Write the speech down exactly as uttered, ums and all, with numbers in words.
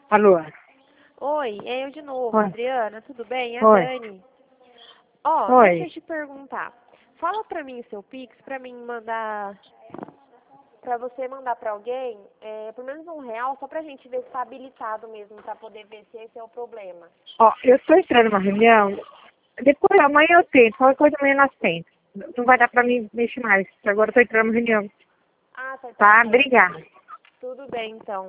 Alô? Oi, é eu de novo, Oi. Adriana, tudo bem? É a Oi. Dani. Ó, Oi. deixa eu te perguntar. Fala pra mim o seu Pix, pra mim mandar, pra você mandar pra alguém, é, pelo menos um real, só pra gente ver se tá habilitado mesmo, pra poder ver se esse é o problema. Ó, eu tô entrando numa reunião. Depois, amanhã eu tento. Qualquer coisa amanhã nós tento. Não vai dar pra mim mexer mais. Agora eu tô entrando numa reunião. Ah, tá, Tá? tá. Obrigada. Tudo bem, então.